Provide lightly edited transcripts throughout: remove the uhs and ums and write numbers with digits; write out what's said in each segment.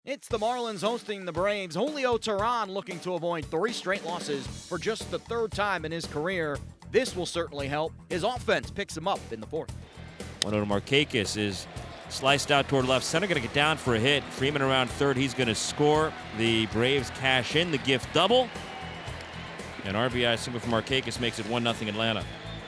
It's the Marlins hosting the Braves. Julio Teheran looking to avoid 3 straight losses for just the 3rd time in his career. This will certainly help. His offense picks him up in the 4th. Juan Markakis is sliced out toward left center, going to get down for a hit. Freeman around 3rd, he's going to score. The Braves cash in the gift double. An RBI single from Markakis makes it 1-0 Atlanta.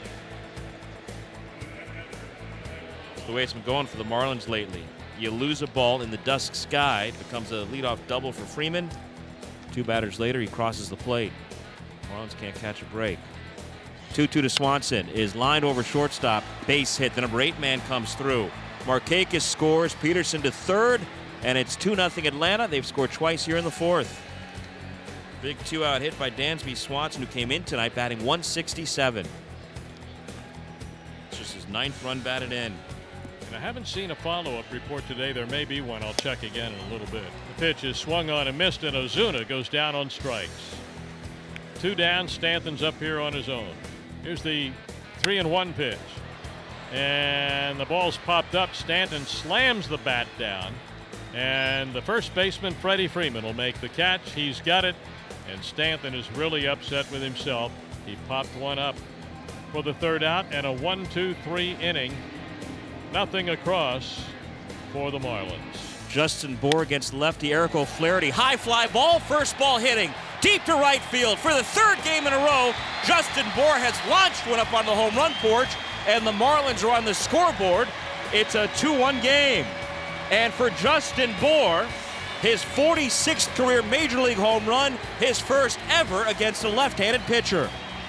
That's the way it's been going for the Marlins lately. You lose a ball in the dusk sky. It becomes a leadoff double for Freeman. 2 batters later, he crosses the plate. Marlins can't catch a break. 2-2 to Swanson is lined over shortstop. Base hit. The number 8 man comes through. Markakis scores. Peterson to 3rd. And it's 2-0 Atlanta. They've scored twice here in the 4th. Big 2-out hit by Dansby Swanson, who came in tonight batting .167. It's just his 9th run batted in. And I haven't seen a follow-up report today. There may be one. I'll check again in a little bit. The pitch is swung on and missed, and Ozuna goes down on strikes. 2 down. Stanton's up here on his own. Here's the 3-1 pitch. And the ball's popped up. Stanton slams the bat down. And the first baseman, Freddie Freeman, will make the catch. He's got it. And Stanton is really upset with himself. He popped one up for the 3rd out, and a 1-2-3 inning. Nothing across for the Marlins. Justin Bour against lefty Eric O'Flaherty. High fly ball, first ball hitting deep to right field for the 3rd game in a row. Justin Bour has launched one up on the home run porch, and the Marlins are on the scoreboard. It's a 2-1 game. And for Justin Bour, his 46th career Major League home run, his first ever against a left-handed pitcher.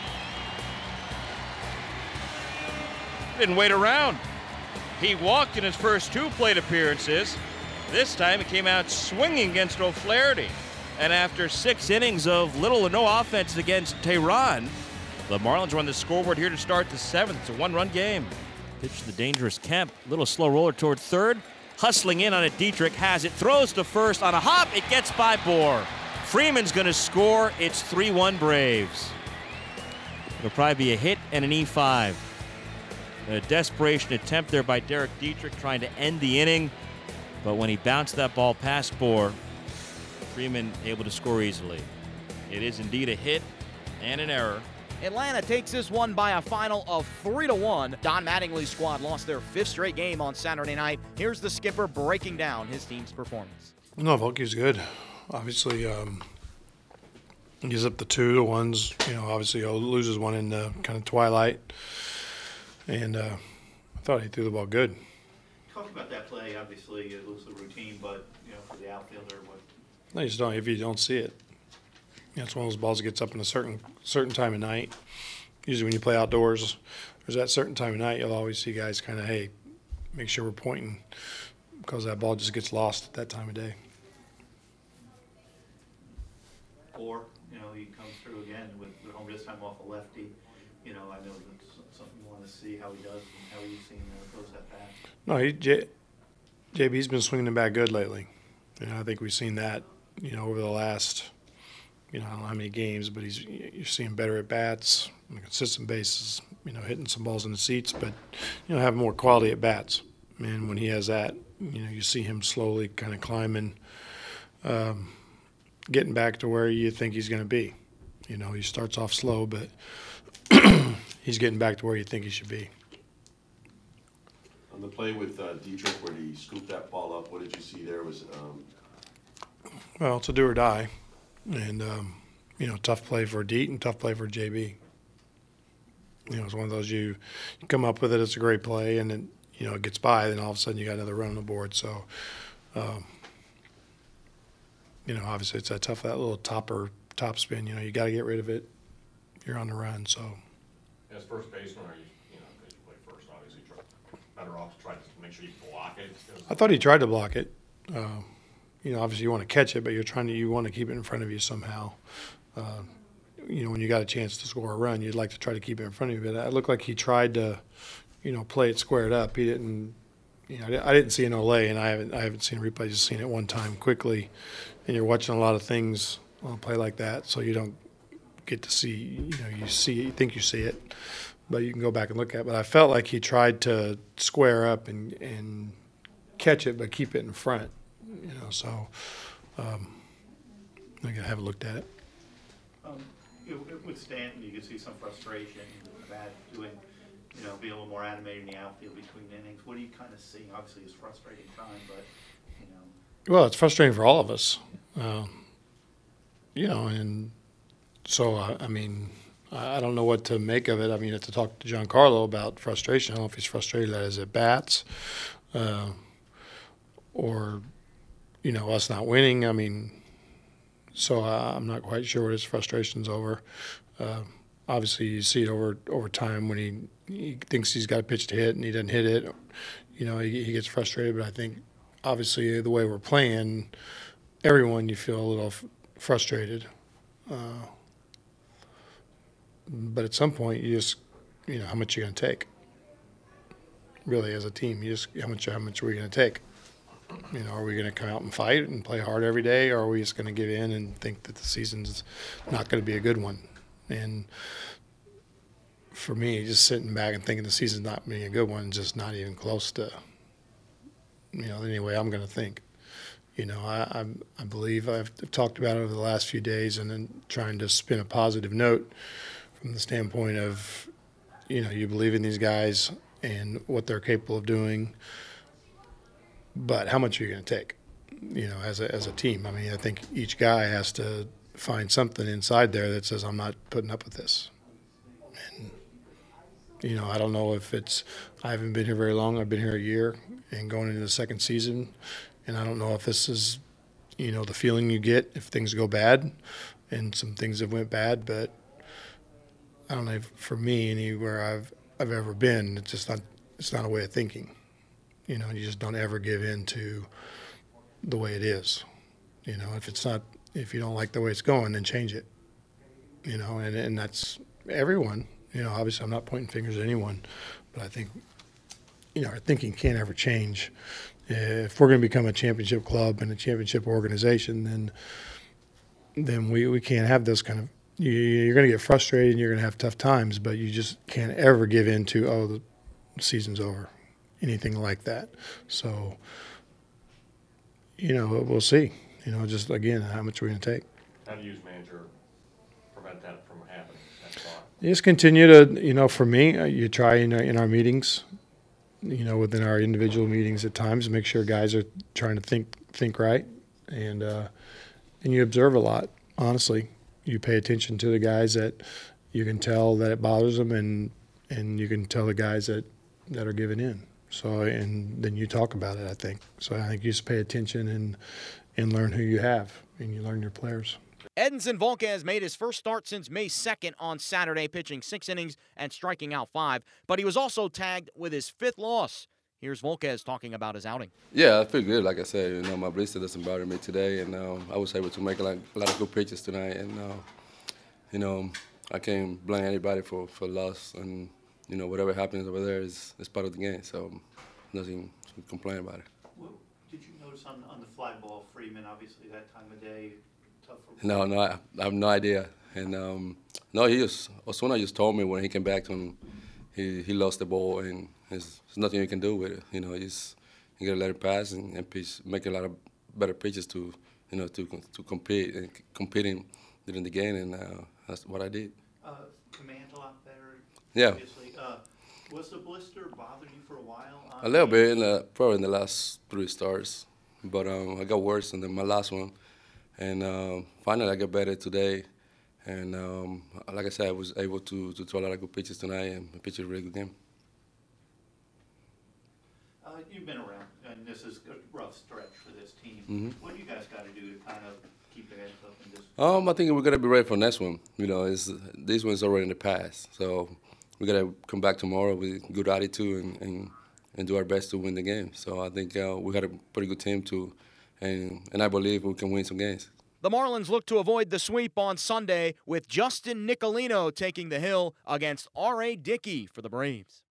Didn't wait around. He walked in his first 2 plate appearances. This time he came out swinging against O'Flaherty. And after 6 innings of little or no offense against Teheran, the Marlins are on the scoreboard here to start the 7th. It's a 1-run game. Pitch to the dangerous Kemp. Little slow roller toward 3rd. Hustling in on it, Dietrich has it. Throws to 1st on a hop. It gets by Bour. Freeman's going to score. It's 3-1 Braves. It'll probably be a hit and an E5. A desperation attempt there by Derek Dietrich trying to end the inning. But when he bounced that ball past Bour, Freeman able to score easily. It is indeed a hit and an error. Atlanta takes this one by a final of 3-1. Don Mattingly's squad lost their 5th straight game on Saturday night. Here's the skipper breaking down his team's performance. No, Volke's good. Obviously, he gives up the 2 ones. Obviously, loses one in the kind of twilight. And I thought he threw the ball good. Talk about that play. Obviously, it was the routine, but for the outfielder, what? No, you just don't. If you don't see it, it's one of those balls that gets up in a certain time of night. Usually, when you play outdoors, there's that certain time of night. You'll always see guys kind of, hey, make sure we're pointing, because that ball just gets lost at that time of day. Or he comes through again with home this time off a lefty. I know that's something you want to see how he does and how you've seen throws that bat. No, JB's been swinging the bat good lately. I think we've seen that, over the last, I don't know how many games, but you're seeing better at bats on a consistent basis, hitting some balls in the seats, but, having more quality at bats. And when he has that, you see him slowly kind of climbing, getting back to where you think he's going to be. He starts off slow, but he's getting back to where you think he should be. On the play with Dietrich where he scooped that ball up, what did you see there? Well, it's a do or die. And, tough play for Deet and tough play for JB. It's one of those you come up with it, it's a great play, and then, it gets by, then all of a sudden you got another run on the board. So, obviously it's that little top spin, you got to get rid of it. You're on the run, so. As first baseman, because you play first, obviously, better off to try to make sure you block it? I thought he tried to block it. Obviously you want to catch it, but you want to keep it in front of you somehow. When you got a chance to score a run, you'd like to try to keep it in front of you. But it looked like he tried to, play it squared up. He didn't. I didn't see an Olay, and I haven't seen a replay. Just seen it one time quickly, and you're watching a lot of things on a play like that, so you don't get to see. You think you see it, but you can go back and look at it. But I felt like he tried to square up and catch it, but keep it in front. So I gotta have looked at it. With Stanton, you can see some frustration, Matt doing, being a little more animated in the outfield between innings. What do you kind of see? Obviously, it's a frustrating time, but, Well, it's frustrating for all of us, and so, I don't know what to make of it. I mean, you have to talk to Giancarlo about frustration. I don't know if he's frustrated at his at-bats or, us not winning. So I'm not quite sure what his frustration's over. Obviously, you see it over time when he thinks he's got a pitch to hit and he doesn't hit it. He gets frustrated. But I think, obviously, the way we're playing, everyone, you feel a little frustrated. But at some point, you just, how much you're going to take. Really, as a team, how much are we going to take? Are we going to come out and fight and play hard every day, or are we just going to give in and think that the season's not going to be a good one? And for me, just sitting back and thinking the season's not being a good one, just not even close to, any way I'm going to think. I believe I've talked about it over the last few days, and then trying to spin a positive note from the standpoint of, you believe in these guys and what they're capable of doing. But how much are you going to take, as a team? I think each guy has to find something inside there that says, I'm not putting up with this. And, I don't know if I haven't been here very long. I've been here a year and going into the second season. And I don't know if this is, the feeling you get if things go bad, and some things have went bad. But I don't know if for me, anywhere I've ever been, it's not a way of thinking. You just don't ever give in to the way it is. If you don't like the way it's going, then change it. And that's everyone. Obviously I'm not pointing fingers at anyone, but I think, our thinking can't ever change. If we're going to become a championship club and a championship organization, then we can't have this kind of, you're going to get frustrated and you're going to have tough times, but you just can't ever give in to, the season's over. Anything like that. So, we'll see. Just again, how much we're going to take. How do you, as manager, prevent that from happening? You just continue to, for me, you try in our meetings, within our individual meetings at times, make sure guys are trying to think right, and you observe a lot. Honestly, you pay attention to the guys that you can tell that it bothers them, and you can tell the guys that are giving in. So, and then you talk about it, I think. So I think you just pay attention and learn who you have, and you learn your players. Edinson Volquez made his first start since May 2nd on Saturday, pitching 6 innings and striking out 5. But he was also tagged with his 5th loss. Here's Volquez talking about his outing. Yeah, I feel good. Like I said, my blister doesn't bother me today, and I was able to make a lot of good pitches tonight. And I can't blame anybody for loss, and whatever happens over there is part of the game. So nothing to complain about it. What did you notice on the fly ball, Freeman? Obviously, that time of day, tough. No, I have no idea. And Osuna just told me when he came back to him, he lost the ball, and there's nothing you can do with it. You gotta let it pass and pitch, make a lot of better pitches to compete and competing during the game, and that's what I did. Command a lot better. Yeah. Obviously. Was the blister bothering you for a while? A little bit, probably in the last 3 starts, but I got worse than my last one, and finally I got better today, and like I said, I was able to throw a lot of good pitches tonight and pitch a really good game. You've been around, and this is a rough stretch for this team. Mm-hmm. What do you guys got to do to kind of keep their heads up and just? I think we're gonna be ready for the next one. This one's already in the past, so we gotta come back tomorrow with good attitude and do our best to win the game. So I think we got a pretty good team too, and I believe we can win some games. The Marlins look to avoid the sweep on Sunday with Justin Nicolino taking the hill against R.A. Dickey for the Braves.